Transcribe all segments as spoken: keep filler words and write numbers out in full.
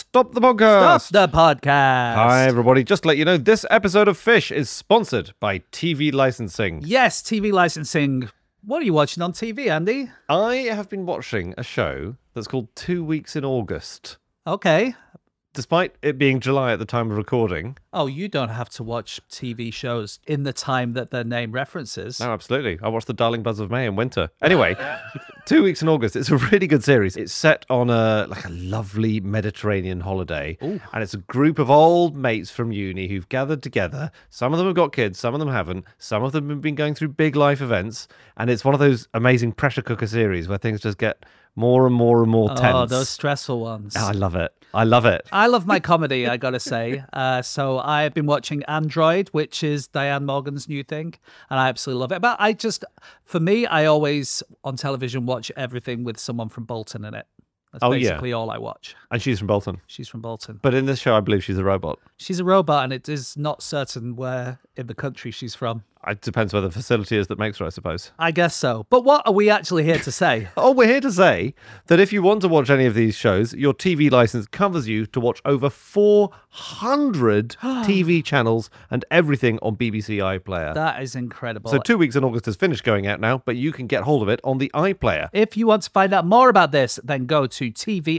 Stop the podcast. Stop the podcast. Hi, everybody. Just to let you know, this episode of Fish is sponsored by T V licensing. Yes, T V licensing. What are you watching on T V, Andy? I have been watching a show that's called Two Weeks in August. Okay. Despite it being July at the time of recording. Oh, you don't have to watch T V shows in the time that their name references. No, absolutely. I watched The Darling Buzz of May in winter. Anyway, Two Weeks in August. It's a really good series. It's set on a like a lovely Mediterranean holiday. Ooh. And it's a group of old mates from uni who've gathered together. Some of them have got kids, some of them haven't. Some of them have been going through big life events. And it's one of those amazing pressure cooker series where things just get more and more and more tense. Oh, those stressful ones. Oh, I love it. I love it. I love my comedy, I gotta say. Uh, so I've been watching Android, which is Diane Morgan's new thing, and I absolutely love it. But I just, for me, I always, on television, watch everything with someone from Bolton in it. That's Oh, yeah. basically all I watch. And she's from Bolton. She's from Bolton. But in this show, I believe she's a robot. She's a robot, and it is not certain where in the country she's from. It depends where the facility is that makes her, I suppose. I guess so. But what are we actually here to say? Oh, we're here to say that if you want to watch any of these shows, your T V license covers you to watch over four hundred T V channels and everything on B B C iPlayer. That is incredible. So Two Weeks in August has finished going out now, but you can get hold of it on the iPlayer. If you want to find out more about this, then go to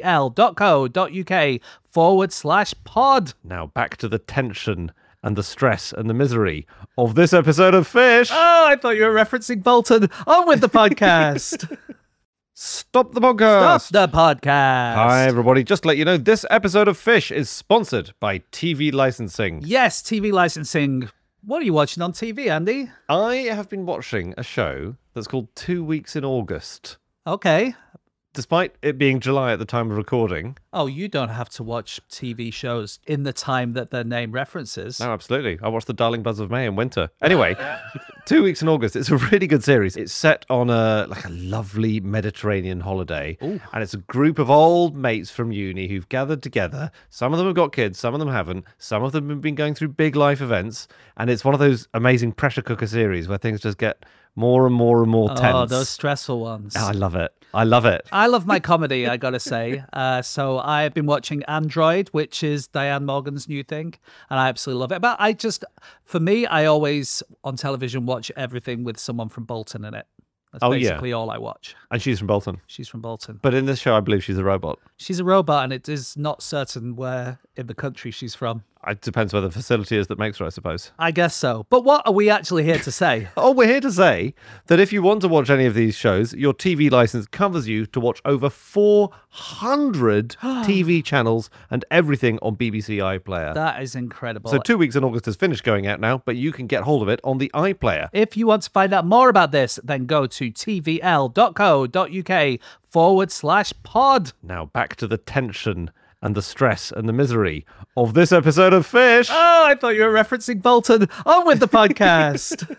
tvl.co.uk forward slash pod. Now back to the tension and the stress and the misery of this episode of Fish. Oh, I thought you were referencing Bolton. On with the podcast. Stop the podcast. Stop the podcast. Hi, everybody. Just to let you know, this episode of Fish is sponsored by T V licensing. Yes, T V licensing. What are you watching on T V, Andy? I have been watching a show that's called Two Weeks in August. Okay. Despite it being July at the time of recording. Oh, you don't have to watch T V shows in the time that their name references. No, absolutely. I watched The Darling Buzz of May in winter. Anyway, Two Weeks in August. It's a really good series. It's set on a like a lovely Mediterranean holiday. Ooh. And it's a group of old mates from uni who've gathered together. Some of them have got kids, some of them haven't. Some of them have been going through big life events. And it's one of those amazing pressure cooker series where things just get more and more and more tense. Oh, those stressful ones. Oh, I love it. I love it. I love my comedy, I gotta say. Uh, so I've been watching Android, which is Diane Morgan's new thing, and I absolutely love it. But I just, for me, I always, on television, watch everything with someone from Bolton in it. That's Oh, yeah. basically all I watch. And she's from Bolton. She's from Bolton. But in this show, I believe she's a robot. She's a robot, and it is not certain where in the country she's from. It depends where the facility is that makes her, I suppose. I guess so. But what are we actually here to say? Oh, we're here to say that if you want to watch any of these shows, your T V license covers you to watch over four hundred T V channels and everything on B B C iPlayer. That is incredible. So Two Weeks in August has finished going out now, but you can get hold of it on the iPlayer. If you want to find out more about this, then go to tvl.co.uk forward slash pod. Now back to the tension and the stress and the misery of this episode of Fish. Oh, I thought you were referencing Bolton. On with the podcast.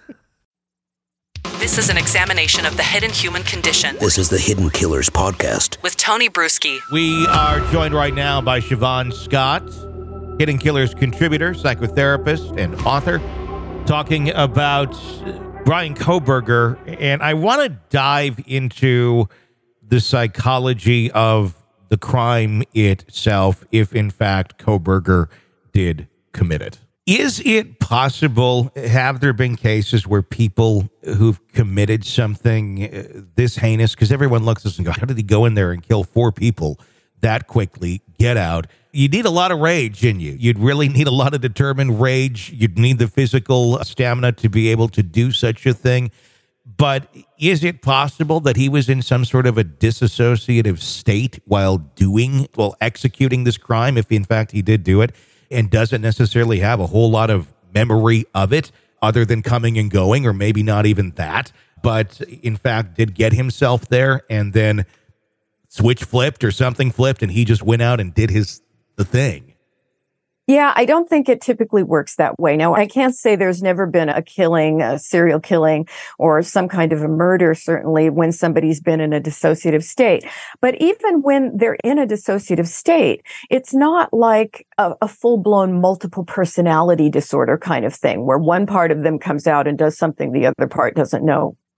This is an examination of the hidden human condition This is the Hidden Killers podcast. with Tony Bruschi. We are joined right now by Siobhan Scott, Hidden Killers contributor, psychotherapist, and author, talking about Bryan Kohberger. And I want to dive into the psychology of the crime itself, if in fact Kohberger did commit it. Is it possible, have there been cases where people who've committed something uh, this heinous, because everyone looks at this and go, how did he go in there and kill four people that quickly, get out? You need a lot of rage in you. You'd really need a lot of determined rage. You'd need the physical stamina to be able to do such a thing. But is it possible that he was in some sort of a disassociative state while doing, while executing this crime, if in fact he did do it, and doesn't necessarily have a whole lot of memory of it other than coming and going, or maybe not even that, but in fact did get himself there and then switch flipped or something flipped and he just went out and did his the thing? Yeah, I don't think it typically works that way. Now, I can't say there's never been a killing, a serial killing, or some kind of a murder, certainly, when somebody's been in a dissociative state. But even when they're in a dissociative state, it's not like a, a full-blown multiple personality disorder kind of thing, where one part of them comes out and does something the other part doesn't know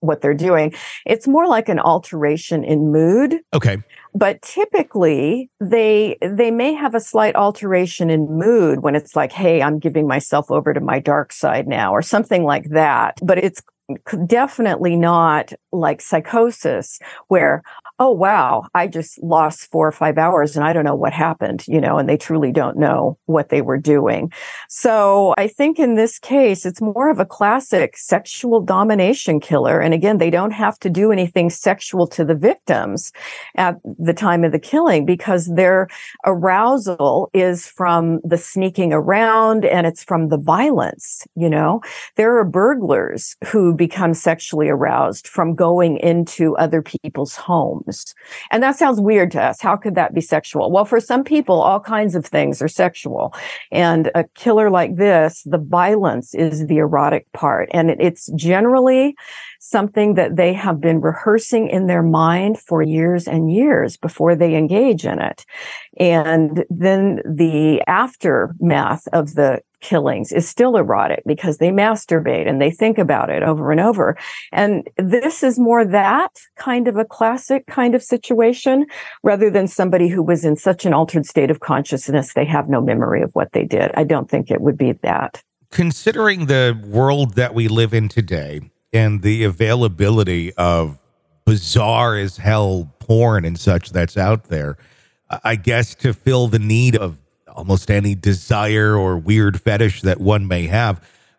what they're doing. It's more like an alteration in mood. Okay. But typically they they may have a slight alteration in mood when it's like, hey, I'm giving myself over to my dark side now, or something like that. But it's definitely not like psychosis where, oh, wow, I just lost four or five hours and I don't know what happened, you know, and they truly don't know what they were doing. So I think in this case, it's more of a classic sexual domination killer. And again, they don't have to do anything sexual to the victims at the time of the killing because their arousal is from the sneaking around and it's from the violence, you know. There are burglars who become sexually aroused from going into other people's homes. And that sounds weird to us. How could that be sexual? Well, for some people, all kinds of things are sexual. And a killer like this, the violence is the erotic part. And it's generally something that they have been rehearsing in their mind for years and years before they engage in it. And then the aftermath of the killings is still erotic because they masturbate and they think about it over and over. And this is more that kind of a classic kind of situation rather than somebody who was in such an altered state of consciousness they have no memory of what they did. I don't think it would be that. Considering the world that we live in today and the availability of bizarre as hell porn and such that's out there, I guess to fill the need of almost any desire or weird fetish that one may have,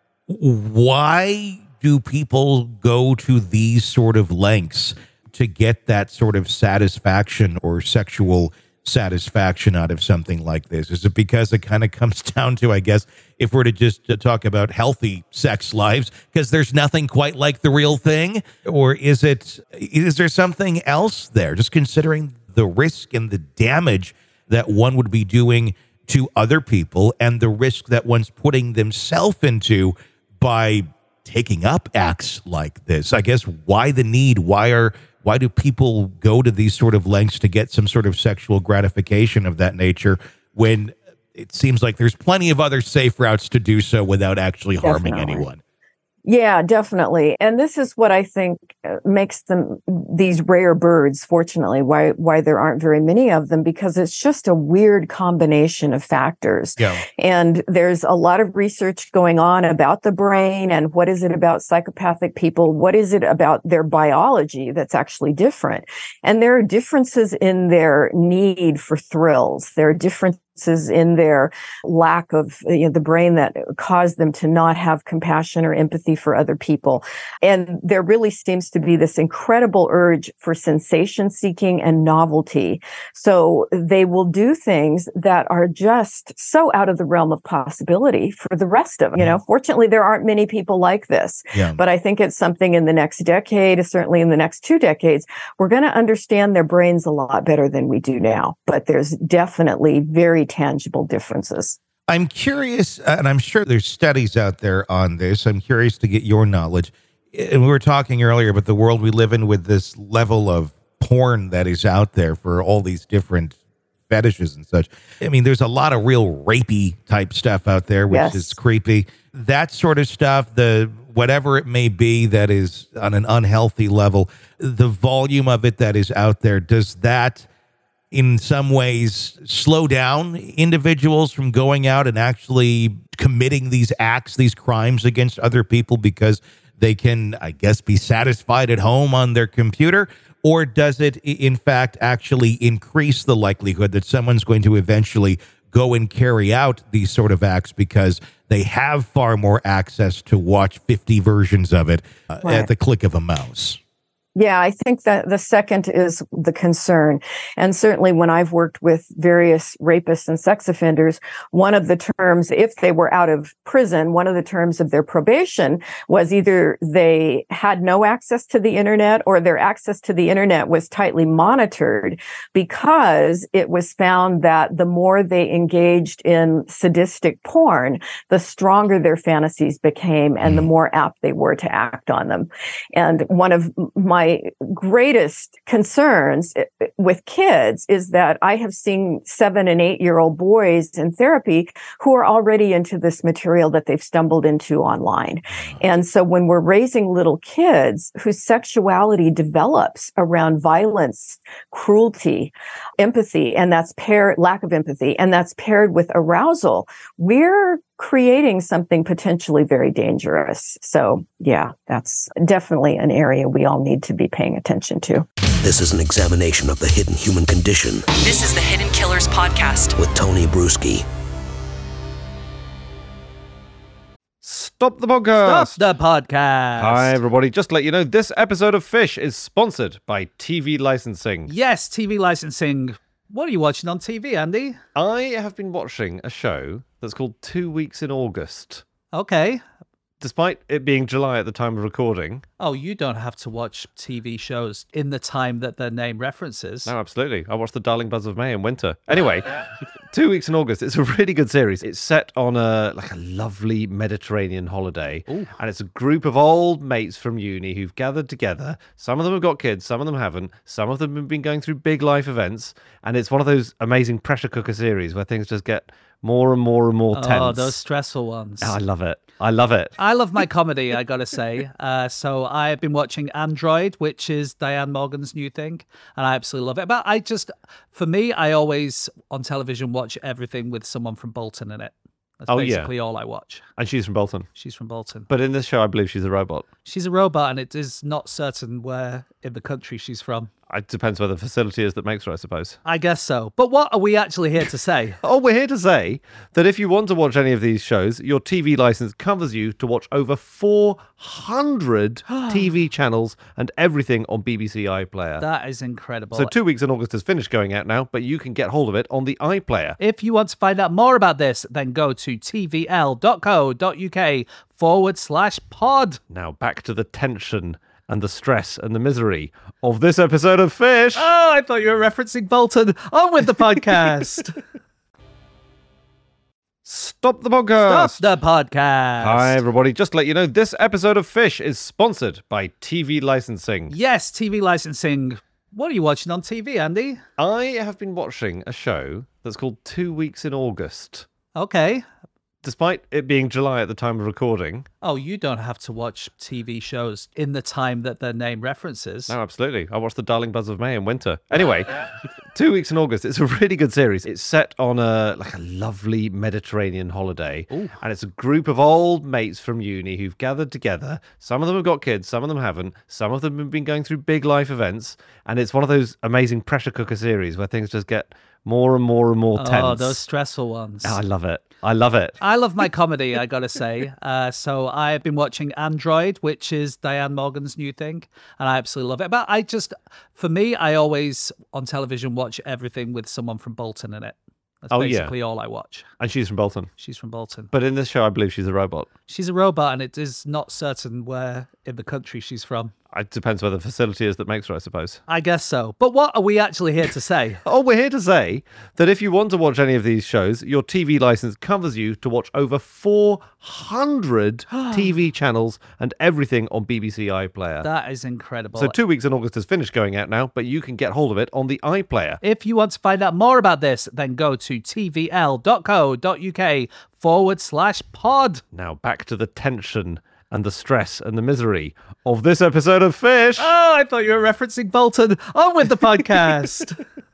why do people go to these sort of lengths to get that sort of satisfaction or sexual satisfaction out of something like this? Is it because it kind of comes down to, I guess, if we're to just to talk about healthy sex lives, because there's nothing quite like the real thing? Or is it, is there something else there? Just considering the risk and the damage that one would be doing to other people and the risk that one's putting themselves into by taking up acts like this. I guess why the need? Why are why do people go to these sort of lengths to get some sort of sexual gratification of that nature when it seems like there's plenty of other safe routes to do so without actually harming Definitely. anyone? Yeah, definitely. And this is what I think makes them these rare birds, fortunately, why why there aren't very many of them, because it's just a weird combination of factors. Yeah. And there's a lot of research going on about the brain and what is it about psychopathic people? What is it about their biology that's actually different? And there are differences in their need for thrills. There are differences in their lack of, you know, the brain that caused them to not have compassion or empathy for other people. And there really seems to be this incredible urge for sensation seeking and novelty. So they will do things that are just so out of the realm of possibility for the rest of them. You know, fortunately, there aren't many people like this, Yeah. but I think it's something in the next decade, certainly in the next two decades, we're going to understand their brains a lot better than we do now. But there's definitely very tangible differences. I'm curious, and I'm sure there's studies out there on this. I'm curious to get your knowledge. And we were talking earlier about the world we live in with this level of porn that is out there for all these different fetishes and such. I mean, there's a lot of real rapey type stuff out there, which Yes. is creepy. That sort of stuff, the whatever it may be that is on an unhealthy level, the volume of it that is out there, does that in some ways slow down individuals from going out and actually committing these acts, these crimes against other people because they can, I guess, be satisfied at home on their computer? Or does it, in fact, actually increase the likelihood that someone's going to eventually go and carry out these sort of acts because they have far more access to watch fifty versions of it uh, Right. at the click of a mouse? Yeah, I think that the second is the concern. And certainly when I've worked with various rapists and sex offenders, one of the terms, if they were out of prison, one of the terms of their probation was either they had no access to the internet or their access to the internet was tightly monitored, because it was found that the more they engaged in sadistic porn, the stronger their fantasies became and the more apt they were to act on them. And one of my my greatest concerns with kids is that I have seen seven and eight year old boys in therapy who are already into this material that they've stumbled into online. And so when we're raising little kids whose sexuality develops around violence, cruelty, empathy, and that's paired, lack of empathy, and that's paired with arousal, we're creating something potentially very dangerous. So yeah, that's definitely an area we all need to be paying attention to. This is an examination of the hidden human condition This is the Hidden Killers Podcast. with Tony Bruschi. Stop the podcast. Stop the podcast. Hi, everybody. Just to let you know, this episode of Fish is sponsored by T V licensing. Yes, T V licensing. What are you watching on T V, Andy? I have been watching a show that's called Two Weeks in August. Okay. Despite it being July at the time of recording. Oh, you don't have to watch T V shows in the time that their name references. No, absolutely. I watched The Darling Buzz of May in winter. Anyway, Two Weeks in August. It's a really good series. It's set on a like a lovely Mediterranean holiday. Ooh. And it's a group of old mates from uni who've gathered together. Some of them have got kids, some of them haven't. Some of them have been going through big life events. And it's one of those amazing pressure cooker series where things just get more and more and more tense. Oh, those stressful ones. Oh, I love it. I love it. I love my comedy, I gotta say. Uh, so I've been watching Android, which is Diane Morgan's new thing, and I absolutely love it. But I just, for me, I always on television watch everything with someone from Bolton in it. That's Oh, yeah. basically all I watch. And she's from Bolton. She's from Bolton. But in this show, I believe she's a robot. She's a robot, and it is not certain where in the country she's from. It depends where the facility is that makes her, I suppose. I guess so. But what are we actually here to say? Oh, we're here to say that if you want to watch any of these shows, your T V license covers you to watch over four hundred T V channels and everything on B B C iPlayer. That is incredible. So Two Weeks in August is finished going out now, but you can get hold of it on the iPlayer. If you want to find out more about this, then go to tvl.co.uk forward slash pod. Now back to the tension and the stress and the misery of this episode of Fish. Oh, I thought you were referencing Bolton. On with the podcast. Stop the podcast. Stop the podcast. Hi, everybody. Just to let you know, this episode of Fish is sponsored by T V licensing. Yes, T V licensing. What are you watching on T V, Andy? I have been watching a show that's called Two Weeks in August. Okay. Despite it being July at the time of recording. Oh, you don't have to watch T V shows in the time that their name references. No, absolutely. I watched The Darling Buzz of May in winter. Anyway, Two Weeks in August. It's a really good series. It's set on a like a lovely Mediterranean holiday. Ooh. And it's a group of old mates from uni who've gathered together. Some of them have got kids, some of them haven't. Some of them have been going through big life events. And it's one of those amazing pressure cooker series where things just get more and more and more tense. Oh, those stressful ones. Oh, I love it. I love it. I love my comedy, I gotta say. Uh, so I've been watching Android, which is Diane Morgan's new thing, and I absolutely love it. But I just, for me, I always on television watch everything with someone from Bolton in it. That's Oh, yeah. basically all I watch. And she's from Bolton. She's from Bolton. But in this show, I believe she's a robot. She's a robot, and it is not certain where in the country she's from. It depends where the facility is that makes her, I suppose. I guess so. But what are we actually here to say? Oh, we're here to say that if you want to watch any of these shows, your T V license covers you to watch over four hundred T V channels and everything on B B C iPlayer. That is incredible. So Two Weeks in August is finished going out now, but you can get hold of it on the iPlayer. If you want to find out more about this, then go to tvl.co.uk forward slash pod. Now back to the tension and the stress and the misery of this episode of Fish. Oh, I thought you were referencing Bolton. On with the podcast.